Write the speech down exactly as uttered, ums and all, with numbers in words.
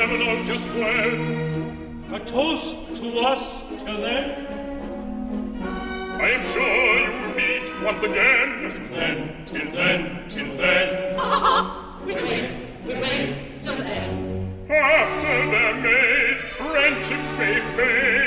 never knows just when. A toast to us till then. I am sure you'll meet once again. Till then, till then, till then. Ha ha ha! We wait, we wait till then. After their maid friendships may fade.